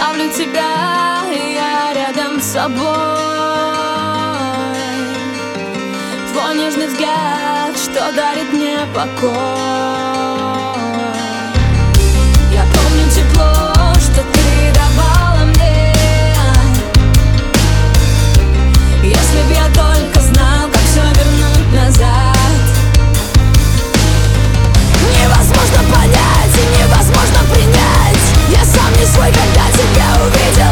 Оставлю тебя, и я рядом с собой. Твой нежный взгляд, что дарит мне покой. Я помню тепло, что ты давала мне. Если б я только знал, как все вернуть назад. Невозможно понять и невозможно принять. Я сам не свой, когда тебя увидел.